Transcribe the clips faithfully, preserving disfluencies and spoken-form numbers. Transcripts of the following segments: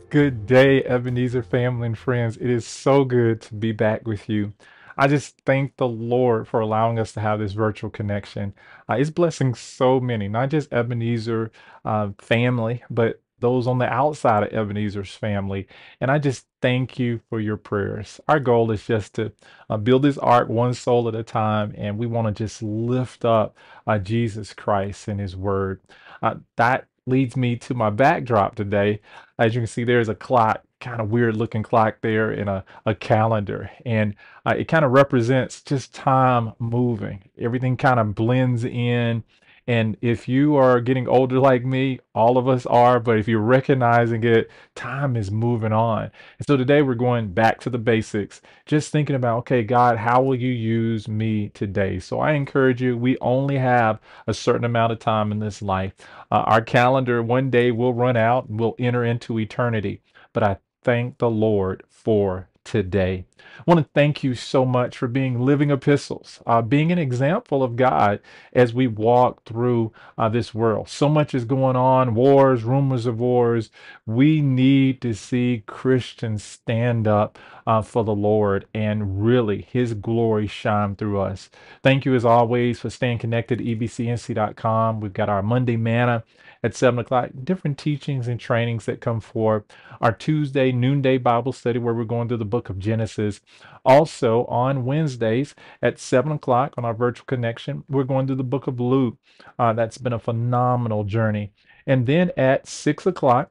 Good day, Ebenezer family and friends. It is so good to be back with you. I just thank the Lord for allowing us to have this virtual connection. Uh, it's blessing so many, not just Ebenezer uh, family, but those on the outside of Ebenezer's family. And I just thank you for your prayers. Our goal is just to uh, build this ark one soul at a time, and we want to just lift up uh, Jesus Christ and His Word. Uh, that leads me to my backdrop today. As you can see, there's a clock, kind of weird looking clock there, and a, a calendar. And uh, it kind of represents just time moving. Everything kind of blends in. And if you are getting older like me, all of us are, but if you're recognizing it, time is moving on. And so today we're going back to the basics, just thinking about, okay, God, how will you use me today? So I encourage you, we only have a certain amount of time in this life. Uh, our calendar one day will run out and we'll enter into eternity. But I thank the Lord for today. I want to thank you so much for being living epistles, uh, being an example of God as we walk through uh, this world. So much is going on, wars, rumors of wars. We need to see Christians stand up uh, for the Lord and really His glory shine through us. Thank you as always for staying connected to E B C N C dot com. We've got our Monday Manna at seven o'clock, different teachings and trainings that come forth. Our Tuesday noonday Bible study where we're going through the book of Genesis. Also on Wednesdays at seven o'clock on our virtual connection, we're going through the book of Luke. Uh, that's been a phenomenal journey. And then at six o'clock,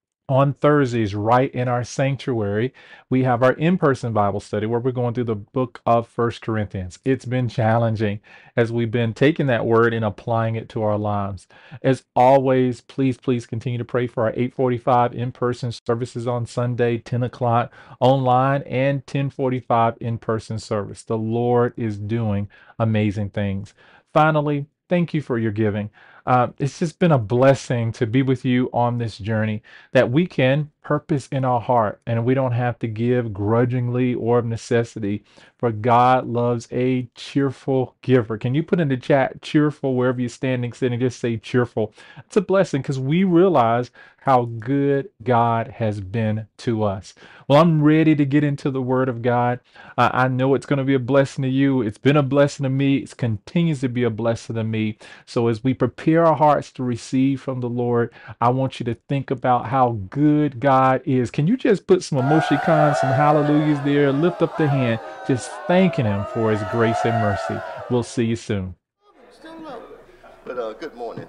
on Thursdays, right in our sanctuary, we have our in-person Bible study where we're going through the book of First Corinthians. It's been challenging as we've been taking that word and applying it to our lives. As always, please, please continue to pray for our eight forty-five in-person services on Sunday, ten o'clock online, and ten forty-five in-person service. The Lord is doing amazing things. Finally, thank you for your giving. Uh, it's just been a blessing to be with you on this journey that we can purpose in our heart and we don't have to give grudgingly or of necessity. For God loves a cheerful giver. Can you put in the chat cheerful wherever you're standing, sitting, just say cheerful? It's a blessing because we realize how good God has been to us. Well, I'm ready to get into the Word of God. Uh, I know it's going to be a blessing to you. It's been a blessing to me. It continues to be a blessing to me. So as we prepare our hearts to receive from the Lord, I want you to think about how good God is. Can you just put some emoticons, some hallelujahs there, lift up the hand, just thanking Him for His grace and mercy. We'll see you soon. Still low. But uh, good morning.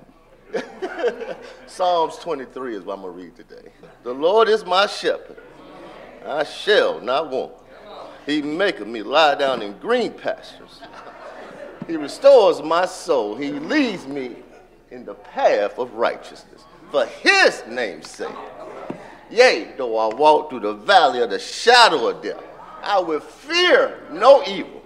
Psalms twenty-three is what I'm going to read today. The Lord is my shepherd. I shall not want. He maketh me lie down in green pastures. He restores my soul. He leads me in the path of righteousness for His name's sake. Yea, though I walk through the valley of the shadow of death, I will fear no evil.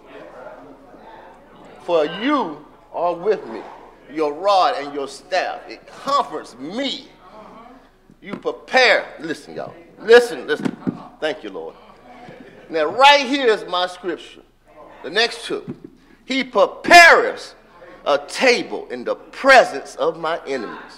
For you are with me. Your rod and your staff, it comforts me. You prepare. Listen, y'all. Listen, listen. Thank you, Lord. Now, right here is my scripture. The next two. He prepares a table in the presence of my enemies.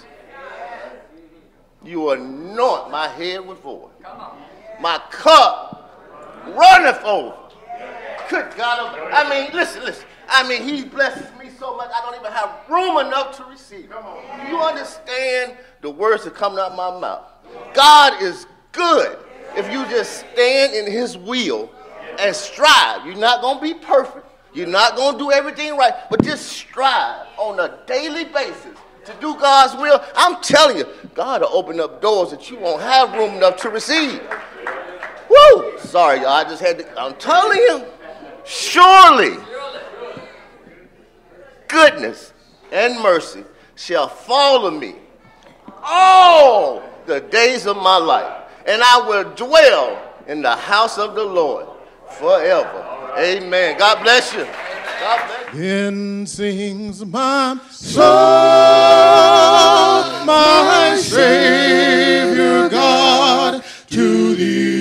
You anoint my head with oil. My cup runneth over. Good God. I mean, listen, listen. I mean, He blesses me so much, I don't even have room enough to receive. Do you understand the words that come out of my mouth? God is good if you just stand in His will and strive. You're not going to be perfect. You're not going to do everything right, but just strive on a daily basis to do God's will. I'm telling you, God will open up doors that you won't have room enough to receive. Woo! Sorry, y'all. I just had to. I'm telling you, surely goodness and mercy shall follow me all the days of my life, and I will dwell in the house of the Lord forever. Amen. God bless you. God bless you. Then sings my soul, my Savior God, to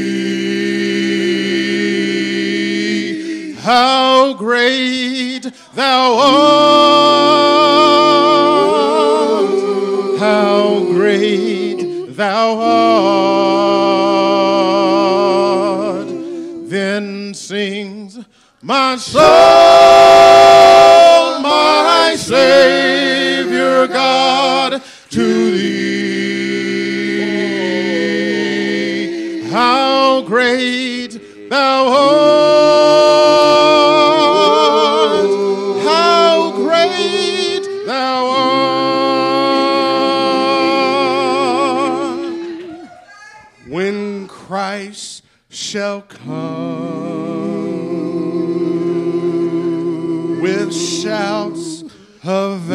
thee. How great thou art, how great thou art. Then sings my soul, my Savior God, to thee. How great thou art, how great thou art. When Christ shall come with shouts of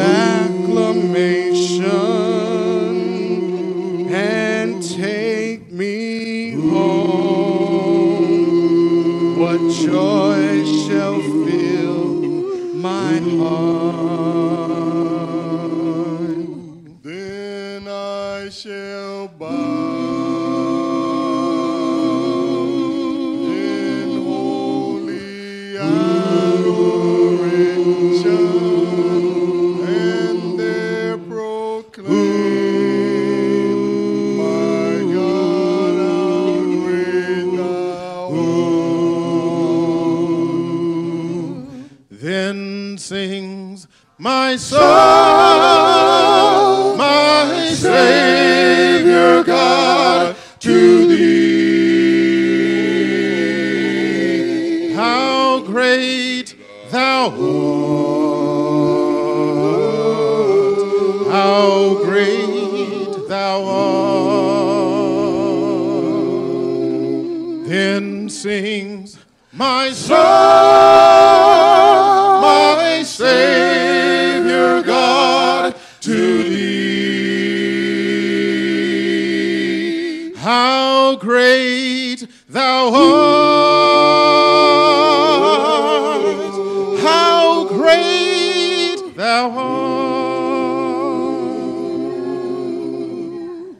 acclamation and take me home, what joy shall fill my heart. Then I shall bow in holy adoration and there proclaim, my God, how great thou art. Then sings my soul, my Savior God, to thee. How great thou art, how great thou art. Then sings my soul, my Savior God, to thee. How great thou art, how great thou art.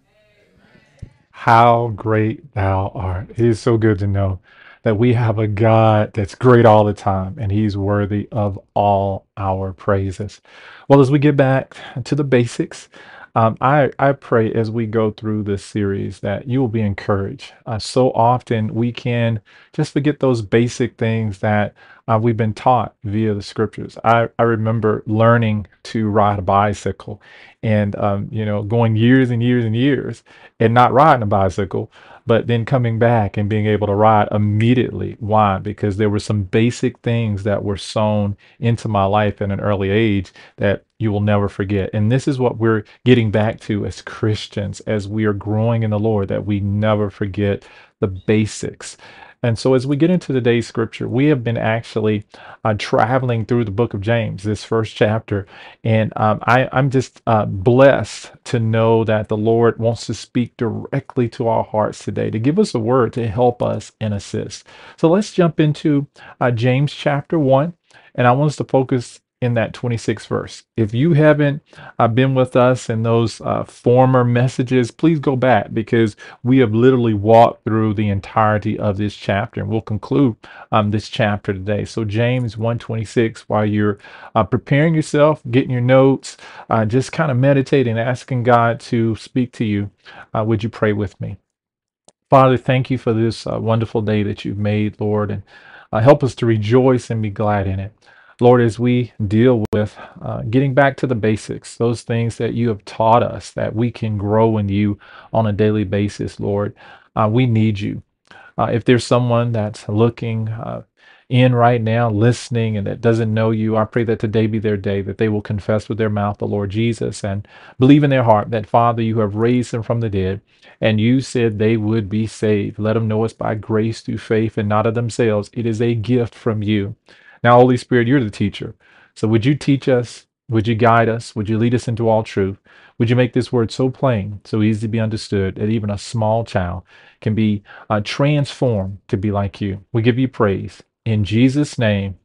How great thou art. It is so good to know that we have a God that's great all the time, and he's worthy of all our praises. Well, as we get back to the basics, um, I, I pray as we go through this series that you will be encouraged. Uh, so often we can just forget those basic things that uh, we've been taught via the scriptures. I, I remember learning to ride a bicycle and, um, you know, going years and years and years and not riding a bicycle, but then coming back and being able to ride immediately. Why? Because there were some basic things that were sown into my life at an early age that you will never forget. And this is what we're getting back to as Christians, as we are growing in the Lord, that we never forget the basics. And so, as we get into today's scripture, we have been actually uh, traveling through the book of James, this first chapter. And um, I, I'm just uh, blessed to know that the Lord wants to speak directly to our hearts today, to give us a word to help us and assist. So, let's jump into uh, James chapter one. And I want us to focus in that twenty-sixth verse. If you haven't uh, been with us in those uh, former messages, please go back, because we have literally walked through the entirety of this chapter, and we'll conclude um, this chapter today. So James one twenty-six, while you're uh, preparing yourself, getting your notes, uh, just kind of meditating, asking God to speak to you, uh, would you pray with me? Father, thank you for this uh, wonderful day that you've made, Lord, and uh, help us to rejoice and be glad in it. Lord, as we deal with uh, getting back to the basics, those things that you have taught us, that we can grow in you on a daily basis, Lord, uh, we need you. Uh, if there's someone that's looking uh, in right now, listening, and that doesn't know you, I pray that today be their day, that they will confess with their mouth the Lord Jesus and believe in their heart that, Father, you have raised them from the dead, and you said they would be saved. Let them know it's by grace through faith and not of themselves. It is a gift from you. Now, Holy Spirit, you're the teacher. So would you teach us? Would you guide us? Would you lead us into all truth? Would you make this word so plain, so easy to be understood, that even a small child can be uh, transformed to be like you? We give you praise. In Jesus' name,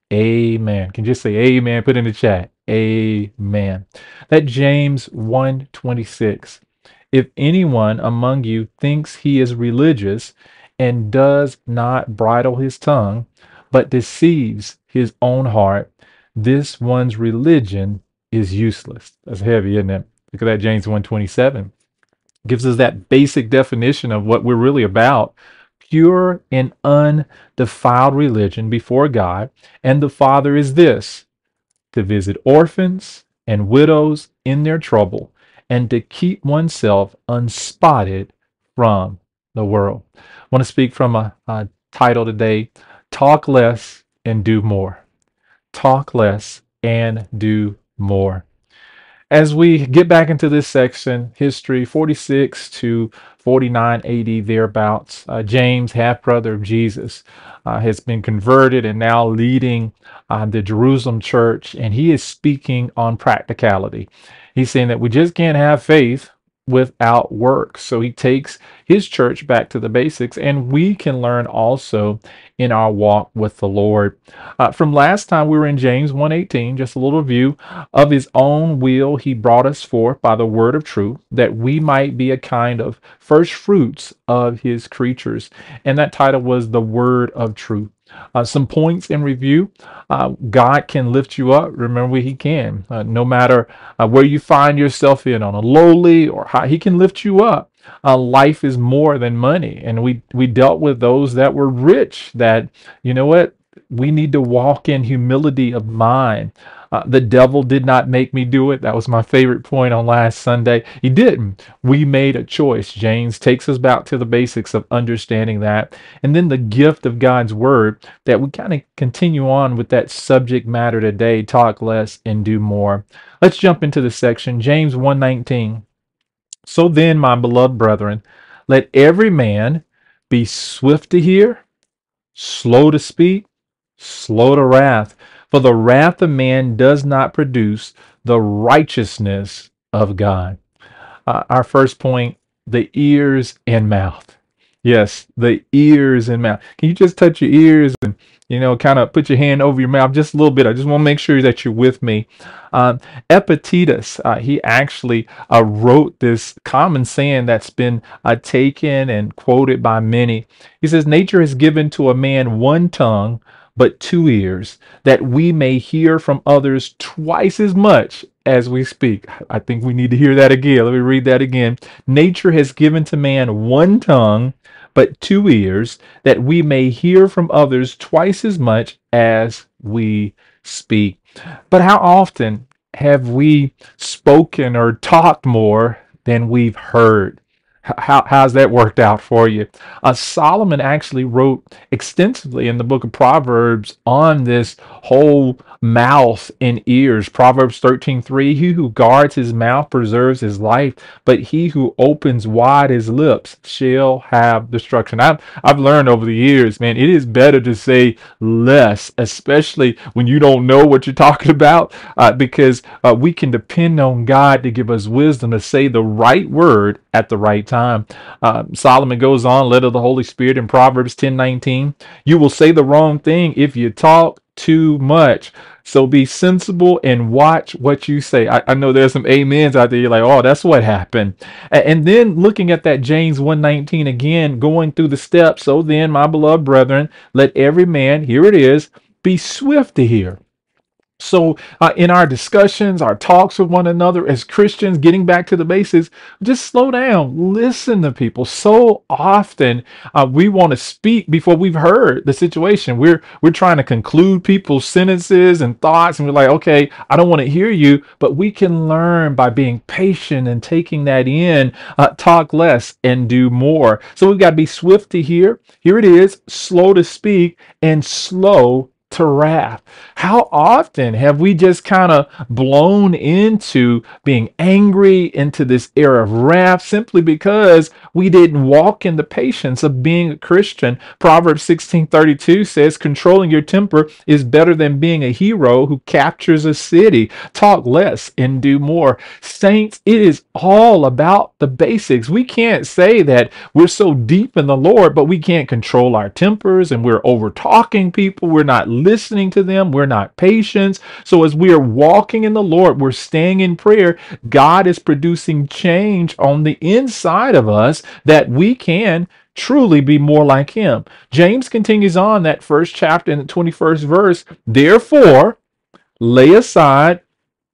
amen. Can you just say amen? Put in the chat. Amen. That James one twenty-six. If anyone among you thinks he is religious and does not bridle his tongue, but deceives his own heart, this one's religion is useless. That's heavy, isn't it? Look at that, James one twenty-seven. Gives us that basic definition of what we're really about. Pure and undefiled religion before God and the Father is this: to visit orphans and widows in their trouble, and to keep oneself unspotted from the world. I want to speak from a, a title today: Talk Less and Do More. Talk less and do more. As we get back into this section, history forty-six to forty-nine A D, thereabouts, uh, James, half brother of Jesus, uh, has been converted and now leading uh, the Jerusalem church, and he is speaking on practicality. He's saying that we just can't have faith without work. So he takes his church back to the basics, and we can learn also in our walk with the Lord. Uh, from last time we were in James one eighteen, just a little view of his own will he brought us forth by the word of truth, that we might be a kind of first fruits of his creatures. And that title was the word of truth. Uh, some points in review. Uh, God can lift you up. Remember, he can. Uh, no matter uh, where you find yourself in, on a lowly or high, he can lift you up. Uh, life is more than money. And we, we dealt with those that were rich, that, you know what, we need to walk in humility of mind. Uh, the devil did not make me do it. That was my favorite point on last Sunday. He didn't. We made a choice. James takes us back to the basics of understanding that. And then the gift of God's word, that we kind of continue on with that subject matter today: talk less and do more. Let's jump into the section. James one nineteen. So then, my beloved brethren, let every man be swift to hear, slow to speak, slow to wrath. For the wrath of man does not produce the righteousness of God. Uh, our first point: the ears and mouth. Yes, the ears and mouth. Can you just touch your ears and, you know, kind of put your hand over your mouth just a little bit? I just want to make sure that you're with me. Um, Epictetus, uh, he actually uh, wrote this common saying that's been uh, taken and quoted by many. He says, nature has given to a man one tongue, but two ears, that we may hear from others twice as much as we speak. I think we need to hear that again. Let me read that again. Nature has given to man one tongue, but two ears, that we may hear from others twice as much as we speak. But how often have we spoken or talked more than we've heard? How, how's that worked out for you? Uh, Solomon actually wrote extensively in the book of Proverbs on this whole mouth and ears. Proverbs thirteen three, he who guards his mouth preserves his life, but he who opens wide his lips shall have destruction. I've, I've learned over the years, man, it is better to say less, especially when you don't know what you're talking about, uh, because uh, we can depend on God to give us wisdom to say the right word at the right time. Uh, Solomon goes on, led of the Holy Spirit, in Proverbs ten nineteen, you will say the wrong thing if you talk too much. So be sensible and watch what you say. I, I know there's some amens out there. You're like, oh, that's what happened. And, and then looking at that James one nineteen again, going through the steps. So then, my beloved brethren, let every man, here it is, be swift to hear. So uh, in our discussions, our talks with one another as Christians, getting back to the basics, just slow down, listen to people. So often uh, we want to speak before we've heard the situation. We're we're trying to conclude people's sentences and thoughts, and we're like, okay, I don't want to hear you, but we can learn by being patient and taking that in. Uh, talk less and do more. So we've got to be swift to hear. Here it is, slow to speak and slow to wrath. How often have we just kind of blown into being angry, into this era of wrath, simply because we didn't walk in the patience of being a Christian? Proverbs sixteen thirty-two says, controlling your temper is better than being a hero who captures a city. Talk less and do more. Saints, it is all about the basics. We can't say that we're so deep in the Lord, but we can't control our tempers, and we're over talking people. We're not listening to them. We're not patient. So as we are walking in the Lord, we're staying in prayer. God is producing change on the inside of us that we can truly be more like him. James continues on that first chapter in the twenty-first verse. Therefore, lay aside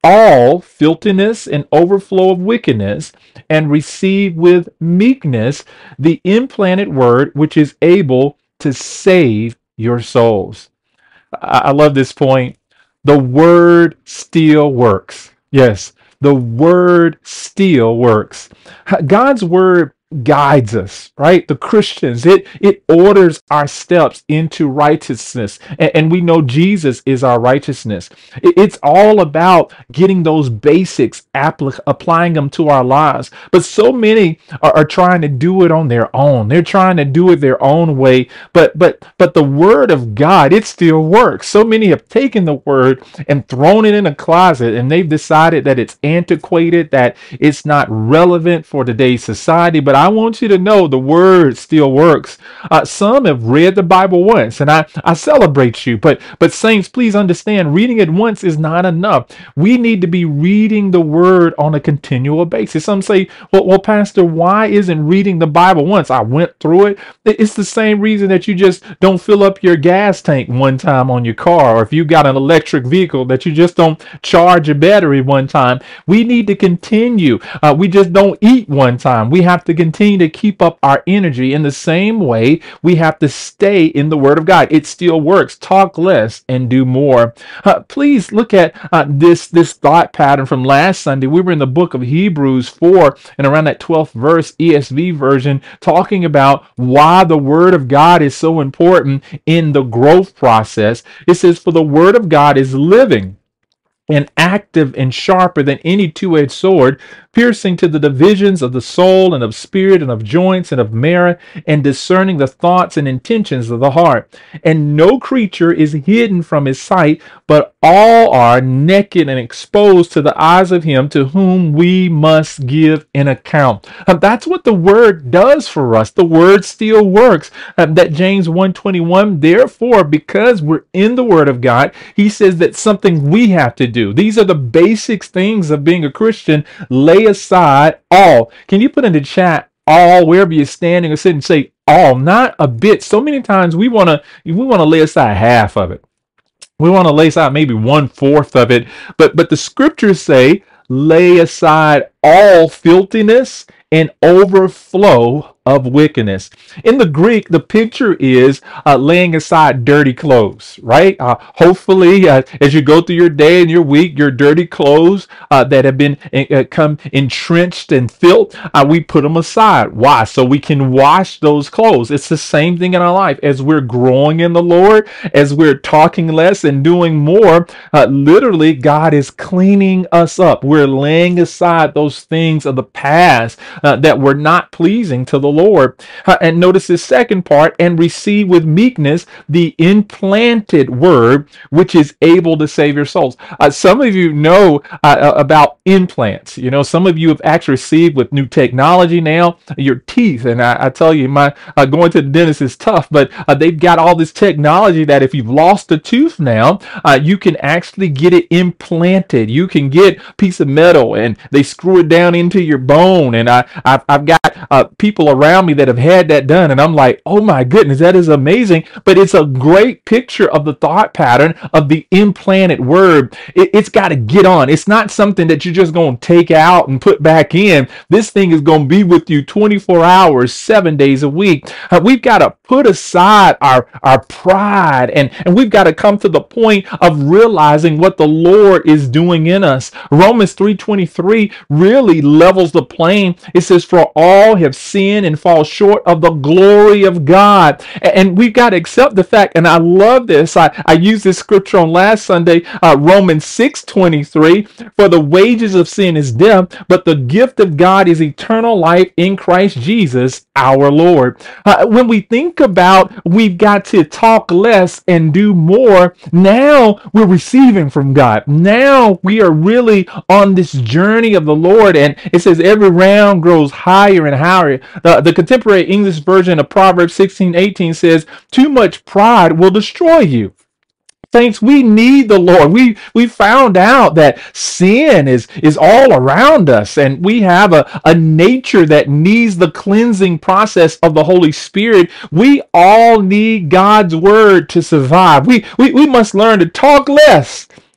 all filthiness and overflow of wickedness, and receive with meekness the implanted word, which is able to save your souls. I, I love this point. The word still works. Yes, the word still works. God's word guides us, right? The Christians, it it orders our steps into righteousness, and, and we know Jesus is our righteousness. It- it's all about getting those basics, appli- applying them to our lives. But so many are, are trying to do it on their own. They're trying to do it their own way. But but but the word of God, it still works. So many have taken the word and thrown it in a closet, and they've decided that it's antiquated, that it's not relevant for today's society. But I want you to know the word still works. Uh, some have read the Bible once, and I, I celebrate you. But but saints, please understand, reading it once is not enough. We need to be reading the word on a continual basis. Some say, well, well, Pastor, why isn't reading the Bible once? I went through it. It's the same reason that you just don't fill up your gas tank one time on your car, or if you got an electric vehicle, that you just don't charge your battery one time. We need to continue. Uh, we just don't eat one time. We have to continue to keep up our energy. In the same way, we have to stay in the Word of God. It still works. Talk less and do more. Uh, please look at uh, this, this thought pattern from last Sunday. We were in the book of Hebrews four, and around that twelfth verse, E S V version, talking about why the Word of God is so important in the growth process. It says, "For the Word of God is living and active and sharper than any two-edged sword, piercing to the divisions of the soul and of spirit and of joints and of marrow, and discerning the thoughts and intentions of the heart. And no creature is hidden from his sight, but all are naked and exposed to the eyes of him to whom we must give an account." Uh, that's what the word does for us. The word still works. Uh, that James one twenty-one, therefore, because we're in the word of God, he says that something we have to do. These are the basic things of being a Christian. Lay aside all. Can you put in the chat all, wherever you're standing or sitting, say all, not a bit. So many times we want to we want to lay aside half of it. We want to lay aside maybe one fourth of it. But but the scriptures say, lay aside all filthiness and overflow of wickedness. In the Greek, the picture is uh, laying aside dirty clothes, right? Uh, hopefully, uh, as you go through your day and your week, your dirty clothes uh, that have been uh, come entrenched in filth, uh, we put them aside. Why? So we can wash those clothes. It's the same thing in our life. As we're growing in the Lord, as we're talking less and doing more, uh, literally, God is cleaning us up. We're laying aside those things of the past uh, that were not pleasing to the Lord. Uh, and notice this second part, and receive with meekness the implanted word, which is able to save your souls. Uh, some of you know uh, about implants. You know, some of you have actually received with new technology now, your teeth. And I, I tell you, my uh, going to the dentist is tough, but uh, they've got all this technology that if you've lost a tooth now, uh, you can actually get it implanted. You can get a piece of metal and they screw it down into your bone. And I, I've, I've got uh, people around me that have had that done, and I'm like, oh my goodness, that is amazing. But it's a great picture of the thought pattern of the implanted word. It, it's got to get on. It's not something that you're just going to take out and put back in. This thing is going to be with you twenty-four hours, seven days a week. Uh, we've got to put aside our, our pride, and, and we've got to come to the point of realizing what the Lord is doing in us. Romans three twenty-three really levels the plane. It says, for all have sinned and fall short of the glory of God. And we've got to accept the fact, and I love this. I, I used this scripture on last Sunday, uh, Romans six twenty-three, for the wages of sin is death, but the gift of God is eternal life in Christ Jesus, our Lord. Uh, when we think about we've got to talk less and do more, now we're receiving from God. Now we are really on this journey of the Lord, and it says every round grows higher and higher. The, the contemporary English version of Proverbs sixteen eighteen says, too much pride will destroy you. Saints, we need the Lord. We we found out that sin is, is all around us, and we have a, a nature that needs the cleansing process of the Holy Spirit. We all need God's word to survive. We, we, we must learn to talk less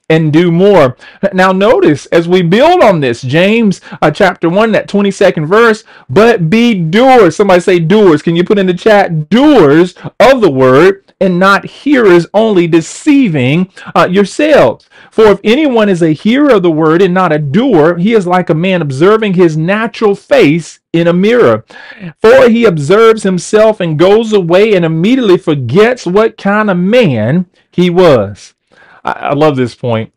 and do more. Now notice, as we build on this, James uh, chapter one, that twenty-second verse, but be doers. Somebody say doers. Can you put in the chat, doers of the word, and not hearers only, deceiving uh, yourselves. For if anyone is a hearer of the word and not a doer, he is like a man observing his natural face in a mirror. For he observes himself and goes away and immediately forgets what kind of man he was. I, I love this point.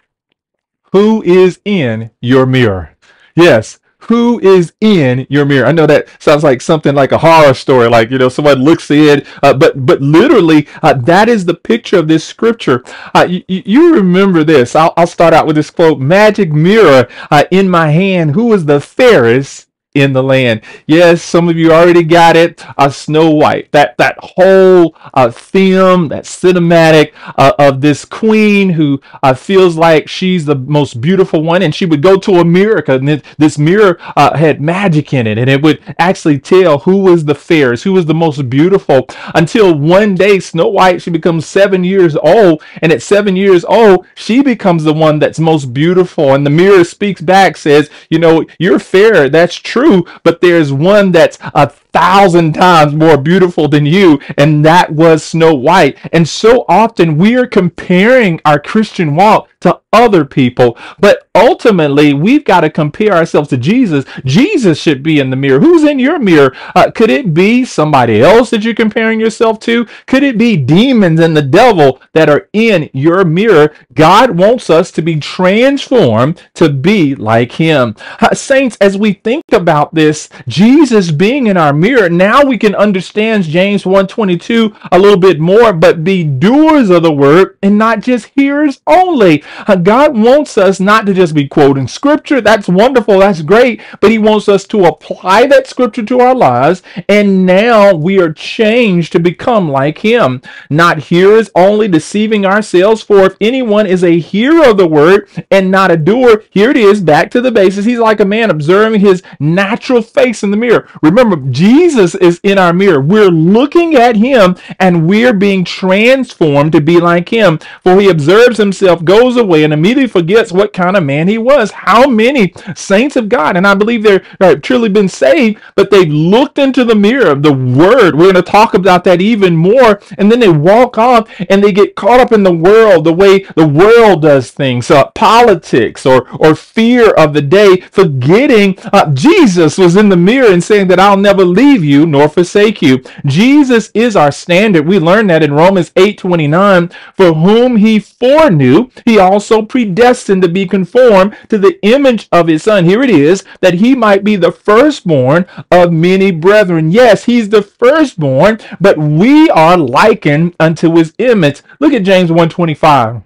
Who is in your mirror? Yes. Who is in your mirror? I know that sounds like something like a horror story, like, you know, someone looks in, uh, but but literally, uh, that is the picture of this scripture. Uh, you, you remember this. I'll, I'll start out with this quote, magic mirror uh, in my hand, who is the fairest in the land? Yes, some of you already got it. Uh, Snow White. That that whole uh, theme, that cinematic uh, of this queen who uh, feels like she's the most beautiful one, and she would go to a mirror, and this, this mirror uh, had magic in it, and it would actually tell who was the fairest, who was the most beautiful. Until one day, Snow White, she becomes seven years old, and at seven years old, she becomes the one that's most beautiful. And the mirror speaks back, says, "You know, you're fair. That's true. But there's one that's a thousand times more beautiful than you," and that was Snow White. And so often we are comparing our Christian walk to other people, but ultimately we've got to compare ourselves to Jesus. Jesus should be in the mirror. Who's in your mirror? Uh, could it be somebody else that you're comparing yourself to? Could it be demons and the devil that are in your mirror? God wants us to be transformed to be like him. Uh, saints, as we think about this, Jesus being in our mirror, now we can understand James one twenty-two a little bit more. But be doers of the word and not just hearers only. Uh, God wants us not to just be quoting scripture. That's wonderful. That's great. But he wants us to apply that scripture to our lives. And now we are changed to become like him. Not hearers only, deceiving ourselves. For if anyone is a hearer of the word and not a doer, here it is, back to the basis. He's like a man observing his natural face in the mirror. Remember, Jesus is in our mirror. We're looking at him and we're being transformed to be like him. For he observes himself, goes away, and immediately forgets what kind of man he was. How many saints of God, and I believe they're uh, truly been saved, but they've looked into the mirror of the word. We're going to talk about that even more. And then they walk off and they get caught up in the world, the way the world does things, uh, politics or, or fear of the day, forgetting uh, Jesus was in the mirror and saying that I'll never leave you nor forsake you. Jesus is our standard. We learn that in Romans eight twenty-nine. For whom he foreknew, he also predestined to be conformed to the image of his son. Here it is, that he might be the firstborn of many brethren. Yes, he's the firstborn, but we are likened unto his image. Look at James one twenty-five.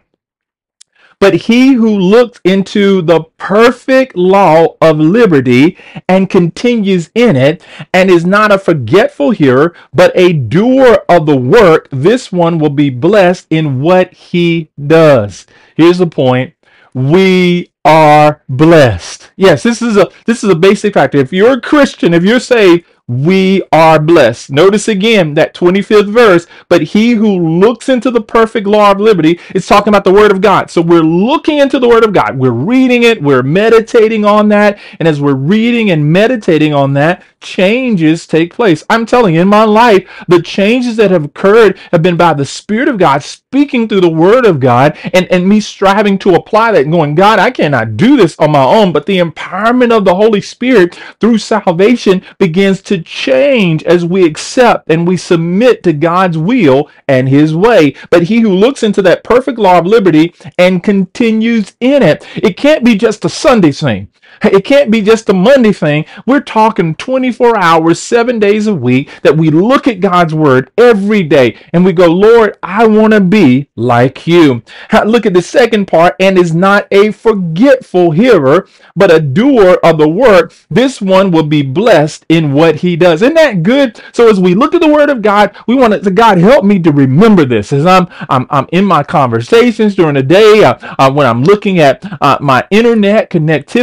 But he who looks into the perfect law of liberty and continues in it, and is not a forgetful hearer, but a doer of the work, this one will be blessed in what he does. Here's the point. We are blessed. Yes, this is a this is a basic factor. If you're a Christian, if you're saved, we are blessed. Notice again that twenty-fifth verse, but he who looks into the perfect law of liberty, it's talking about the word of God. So we're looking into the word of God. We're reading it. We're meditating on that. And as we're reading and meditating on that, changes take place. I'm telling you, in my life, the changes that have occurred have been by the Spirit of God speaking through the word of God, and, and me striving to apply that and going, God, I cannot do this on my own. But the empowerment of the Holy Spirit through salvation begins to change as we accept and we submit to God's will and his way. But he who looks into that perfect law of liberty and continues in it, it can't be just a Sunday thing. It can't be just a Monday thing. We're talking twenty-four hours, seven days a week, that we look at God's word every day and we go, Lord, I want to be like you. Look at the second part, and is not a forgetful hearer, but a doer of the work. This one will be blessed in what he does. Isn't that good? So as we look at the word of God, we want to, God, help me to remember this as I'm I'm, I'm in my conversations during the day, uh, uh, when I'm looking at uh, my internet connectivity.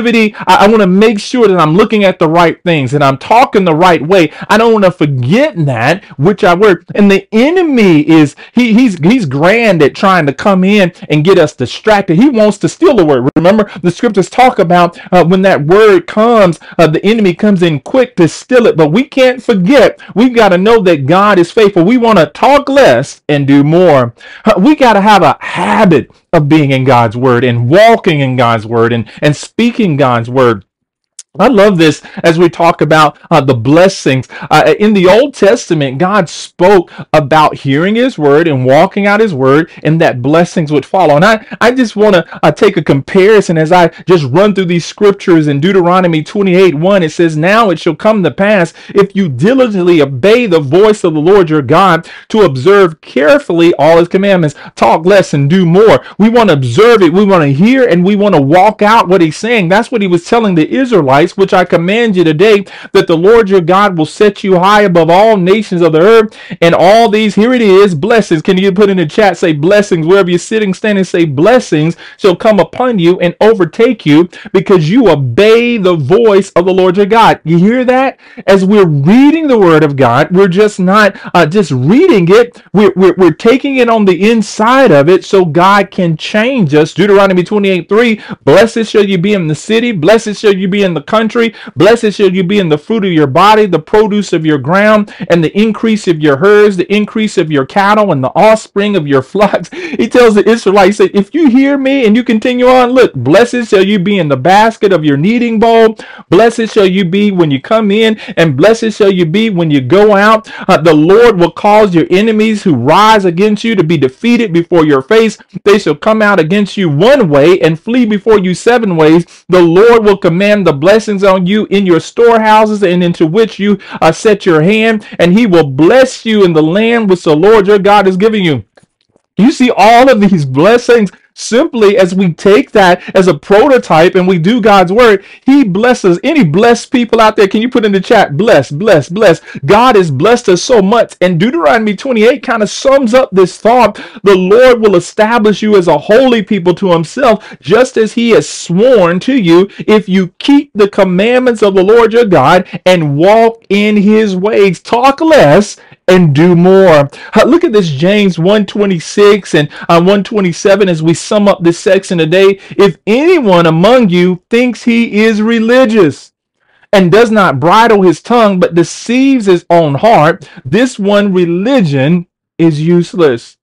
I, I want to make sure that I'm looking at the right things and I'm talking the right way. I don't want to forget that which I word. And the enemy is he he's he's grand at trying to come in and get us distracted. He wants to steal the word. Remember, the scriptures talk about uh, when that word comes, uh, the enemy comes in quick to steal it. But we can't forget. We've got to know that God is faithful. We want to talk less and do more. Uh, we got to have a habit of being in God's word and walking in God's word and, and speaking God's word. I love this as we talk about uh, the blessings. Uh, in the Old Testament, God spoke about hearing his word and walking out his word, and that blessings would follow. And I, I just want to uh, take a comparison as I just run through these scriptures. In Deuteronomy twenty-eight one, it says, "Now it shall come to pass, if you diligently obey the voice of the Lord your God, to observe carefully all his commandments." Talk less and do more. We want to observe it. We want to hear, and we want to walk out what he's saying. That's what he was telling the Israelites, which I command you today, that the Lord your God will set you high above all nations of the earth, and all these, here it is, blessings. Can you put in the chat, say blessings, wherever you're sitting, standing, say blessings shall come upon you and overtake you, because you obey the voice of the Lord your God. You hear that? As we're reading the word of God, we're just not uh, just reading it, we're, we're, we're taking it on the inside of it so God can change us. Deuteronomy twenty-eight three, "Blessed shall you be in the city, blessed shall you be in the country, blessed shall you be in the fruit of your body, the produce of your ground, and the increase of your herds, the increase of your cattle, and the offspring of your flocks." He tells the Israelites that if you hear me and you continue on, look, blessed shall you be in the basket of your kneading bowl, blessed shall you be when you come in, and blessed shall you be when you go out. Uh, the Lord will cause your enemies who rise against you to be defeated before your face. They shall come out against you one way and flee before you seven ways. The Lord will command the blessings on you in your storehouses and into which you uh, set your hand, and he will bless you in the land which the Lord your God is giving you. You see all of these blessings simply as we take that as a prototype and we do God's word. He blesses. Any blessed people out there? Can you put in the chat, bless, bless, bless? God has blessed us so much. And Deuteronomy twenty-eight kind of sums up this thought. The Lord will establish you as a holy people to himself, just as he has sworn to you, if you keep the commandments of the Lord your God and walk in his ways. Talk less and do more. Uh, look at this, James one twenty-six and uh, one twenty-seven, as we sum up this section today. "If anyone among you thinks he is religious and does not bridle his tongue, but deceives his own heart, this one religion is useless.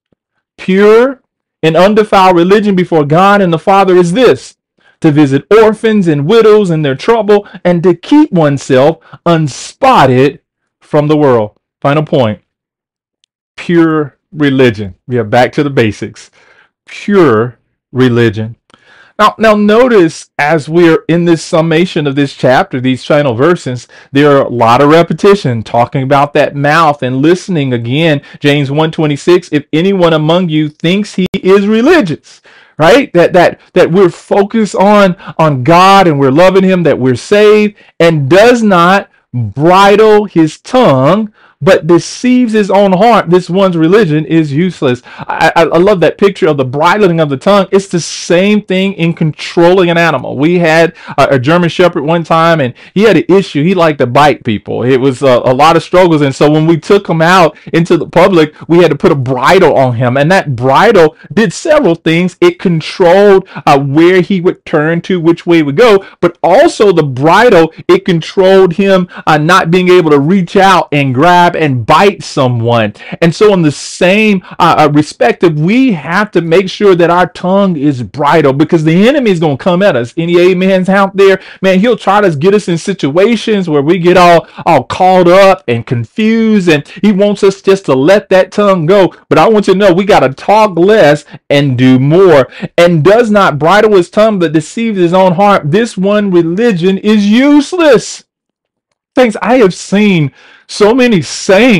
Pure and undefiled religion before God and the Father is this: to visit orphans and widows in their trouble, and to keep oneself unspotted from the world." Final point. Pure religion. We are back to the basics. Pure religion. Now, now notice as we're in this summation of this chapter, these final verses, there are a lot of repetition talking about that mouth and listening again. James one twenty-six, "If anyone among you thinks he is religious," right? That that that we're focused on on God and we're loving him, that we're saved, and does not bridle his tongue, but deceives his own heart, this one's religion is useless. I, I, I love that picture of the bridling of the tongue. It's the same thing in controlling an animal. We had a, a German Shepherd one time, and he had an issue. He liked to bite people. It was a, a lot of struggles. And so when we took him out into the public, we had to put a bridle on him. And that bridle did several things. It controlled uh, where he would turn to, which way he would go. But also the bridle, it controlled him uh, not being able to reach out and grab and bite someone. And so in the same uh, respective, we have to make sure that our tongue is bridled, because the enemy is going to come at us. Any amens out there? Man, he'll try to get us in situations where we get all, all caught up and confused, and he wants us just to let that tongue go. But I want you to know we got to talk less and do more. And does not bridle his tongue, but deceives his own heart, this one religion is useless. Things I have seen so many saints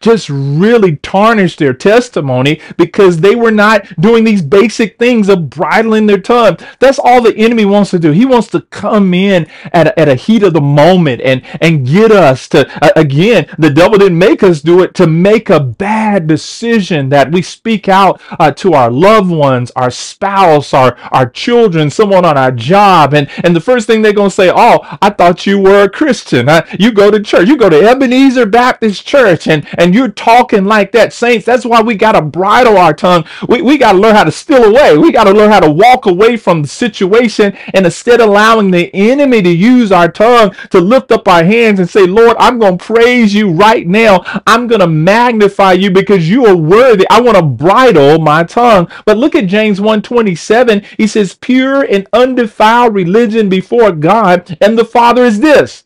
just really tarnish their testimony because they were not doing these basic things of bridling their tongue. That's all the enemy wants to do. He wants to come in at a, at a heat of the moment and, and get us to, uh, again, the devil didn't make us do it, to make a bad decision that we speak out uh, to our loved ones, our spouse, our, our children, someone on our job. And, and the first thing they're going to say, oh, I thought you were a Christian. Uh, you go to church. You go to Ebenezer Baptist Church and, and you're talking like that. Saints, that's why we got to bridle our tongue. We, we got to learn how to steal away. We got to learn how to walk away from the situation, and instead allowing the enemy to use our tongue to lift up our hands and say, Lord, I'm going to praise you right now. I'm going to magnify you because you are worthy. I want to bridle my tongue. But look at James one twenty-seven. He says, pure and undefiled religion before God and the Father is this,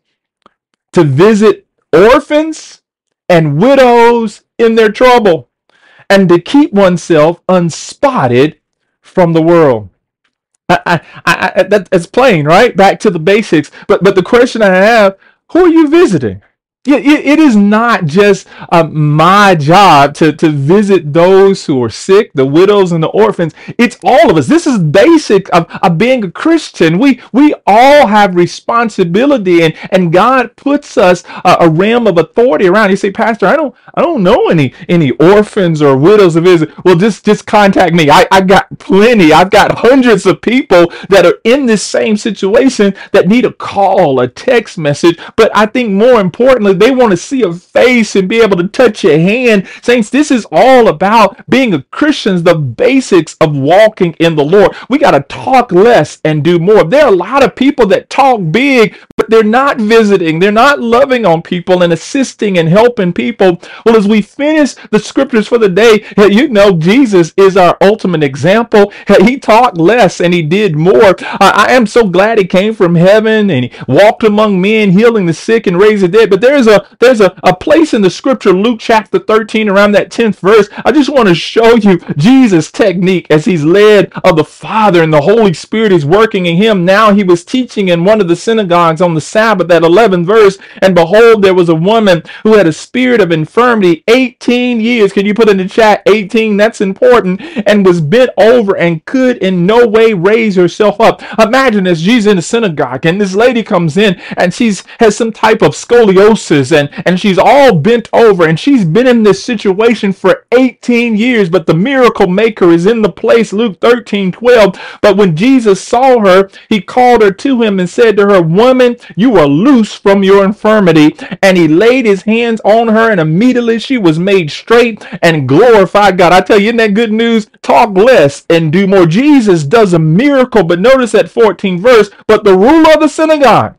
to visit orphans and widows in their trouble, and to keep oneself unspotted from the world. I, I, I, I, that, that's plain, right? Back to the basics. But but the question I have, who are you visiting? It, it, it is not just uh, my job to, to visit those who are sick, the widows and the orphans. It's all of us. This is basic of, of being a Christian. We we all have responsibility, and, and God puts us uh, a realm of authority around. You say, Pastor, I don't I don't know any any orphans or widows to visit. Well, just just contact me. I, I got plenty. I've got hundreds of people that are in this same situation that need a call, a text message. But I think more importantly, they want to see a face and be able to touch your hand. Saints, this is all about being a Christian, the basics of walking in the Lord. We got to talk less and do more. There are a lot of people that talk big, but they're not visiting. They're not loving on people and assisting and helping people. Well, as we finish the scriptures for the day, you know, Jesus is our ultimate example. He talked less and he did more. I am so glad he came from heaven and he walked among men, healing the sick and raising the dead. But there's a there's a, a place in the scripture, Luke chapter thirteen, around that tenth verse. I just want to show you Jesus' technique as he's led of the Father and the Holy Spirit is working in him. Now he was teaching in one of the synagogues on the Sabbath, that eleventh verse, and behold, there was a woman who had a spirit of infirmity eighteen years. Can you put in the chat eighteen? That's important. And was bent over and could in no way raise herself up. Imagine this, Jesus in the synagogue, and this lady comes in and she's has some type of scoliosis, and, and she's all bent over, and she's been in this situation for eighteen years, but the miracle maker is in the place, Luke thirteen twelve. But when Jesus saw her, he called her to him and said to her, woman, you are loose from your infirmity. And he laid his hands on her, and immediately she was made straight and glorified God. I tell you, isn't that good news? Talk less and do more. Jesus does a miracle, but notice that fourteenth verse, but the ruler of the synagogue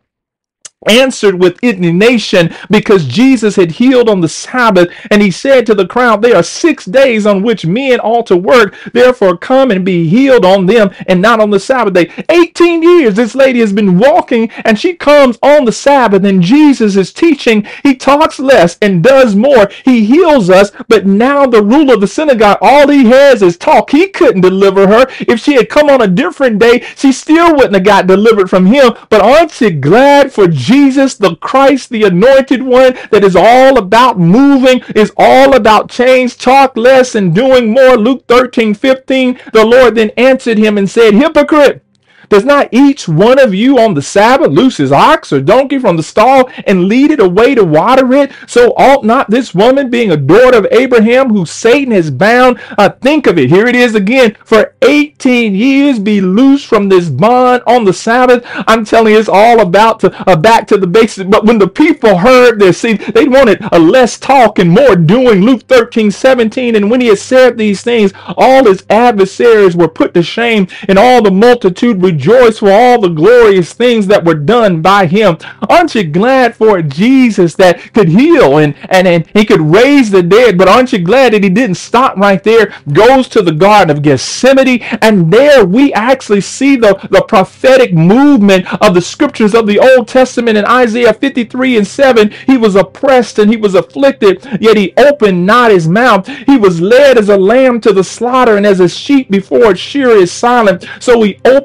answered with indignation because Jesus had healed on the Sabbath, and he said to the crowd, there are six days on which men ought to work, therefore come and be healed on them and not on the Sabbath day. eighteen years this lady has been walking, and she comes on the Sabbath, and Jesus is teaching. He talks less and does more. He heals us, but now the ruler of the synagogue, all he has is talk. He couldn't deliver her. If she had come on a different day, she still wouldn't have got delivered from him. But aren't you glad for Jesus? Jesus, the Christ, the anointed one, that is all about moving, is all about change, talk less and doing more. Luke thirteen fifteen, the Lord then answered him and said, hypocrite, does not each one of you on the Sabbath loose his ox or donkey from the stall and lead it away to water it? So ought not this woman, being a daughter of Abraham, who Satan has bound, uh, think of it, here it is again, for eighteen years be loose from this bond on the Sabbath? I'm telling you, it's all about to, uh, back to the basics. But when the people heard this, see, they wanted a less talk and more doing. Luke thirteen seventeen, and when he had said these things, all his adversaries were put to shame, and all the multitude rejoiced rejoice for all the glorious things that were done by him. Aren't you glad for Jesus that could heal and, and, and he could raise the dead? But aren't you glad that he didn't stop right there? Goes to the Garden of Gethsemane, and there we actually see the, the prophetic movement of the scriptures of the Old Testament. In Isaiah fifty-three and seven, he was oppressed and he was afflicted, yet he opened not his mouth. He was led as a lamb to the slaughter, and as a sheep before its shearer is silent, so he opened not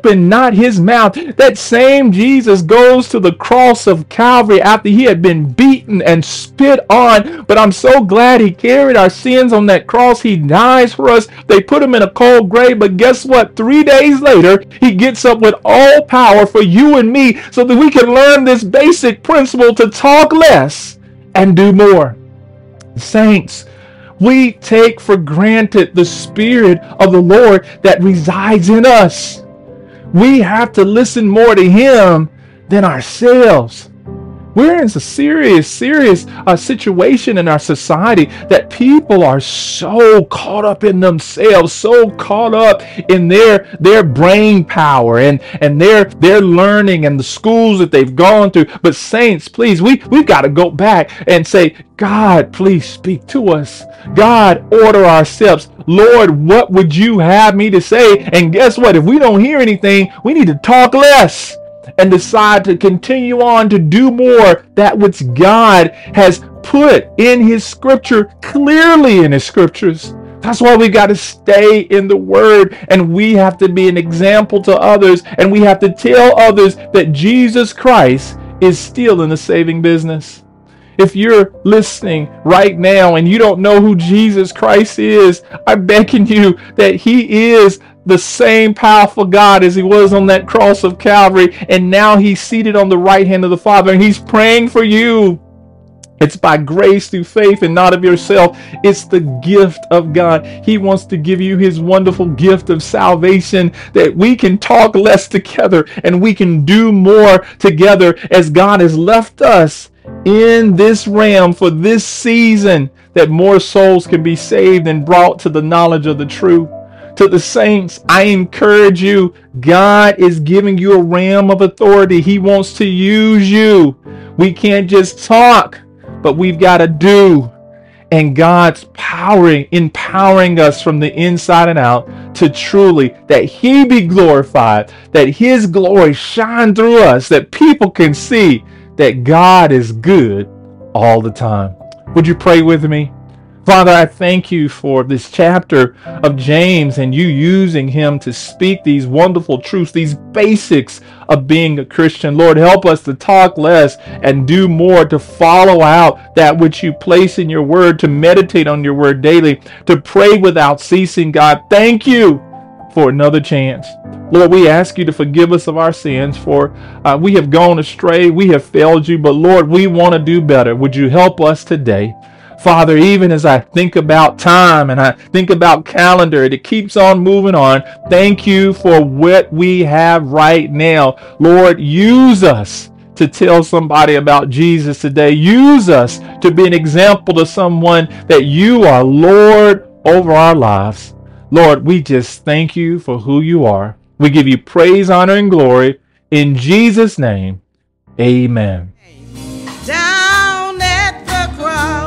not his mouth. That same Jesus goes to the cross of Calvary after he had been beaten and spit on. But I'm so glad he carried our sins on that cross. He dies for us. They put him in a cold grave. But guess what? Three days later, he gets up with all power for you and me so that we can learn this basic principle to talk less and do more. Saints, we take for granted the Spirit of the Lord that resides in us. We have to listen more to him than ourselves. We're in a serious, serious uh, situation in our society that people are so caught up in themselves, so caught up in their their brain power and, and their, their learning and the schools that they've gone through. But saints, please, we, we've got to go back and say, God, please speak to us. God, order our steps. Lord, what would you have me to say? And guess what? If we don't hear anything, we need to talk less and decide to continue on to do more, that which God has put in his scripture, clearly in his scriptures. That's why we got to stay in the word, and we have to be an example to others, and we have to tell others that Jesus Christ is still in the saving business. If you're listening right now and you don't know who Jesus Christ is, I beckon you that he is the same powerful God as he was on that cross of Calvary, and now he's seated on the right hand of the Father, and he's praying for you. It's by grace through faith and not of yourself. It's the gift of God. He wants to give you his wonderful gift of salvation, that we can talk less together and we can do more together as God has left us in this realm for this season, that more souls can be saved and brought to the knowledge of the truth. To the saints, I encourage you, God is giving you a realm of authority. He wants to use you. We can't just talk, but we've got to do. And God's powering, empowering us from the inside and out to truly, that he be glorified, that his glory shine through us, that people can see that God is good all the time. Would you pray with me? Father, I thank you for this chapter of James and you using him to speak these wonderful truths, these basics of being a Christian. Lord, help us to talk less and do more, to follow out that which you place in your word, to meditate on your word daily, to pray without ceasing. God, thank you for another chance. Lord, we ask you to forgive us of our sins, for uh, we have gone astray, we have failed you, but Lord, we want to do better. Would you help us today? Father, even as I think about time and I think about calendar, it keeps on moving on. Thank you for what we have right now. Lord, use us to tell somebody about Jesus today. Use us to be an example to someone that you are Lord over our lives. Lord, we just thank you for who you are. We give you praise, honor, and glory. In Jesus' name, amen. Down at the cross.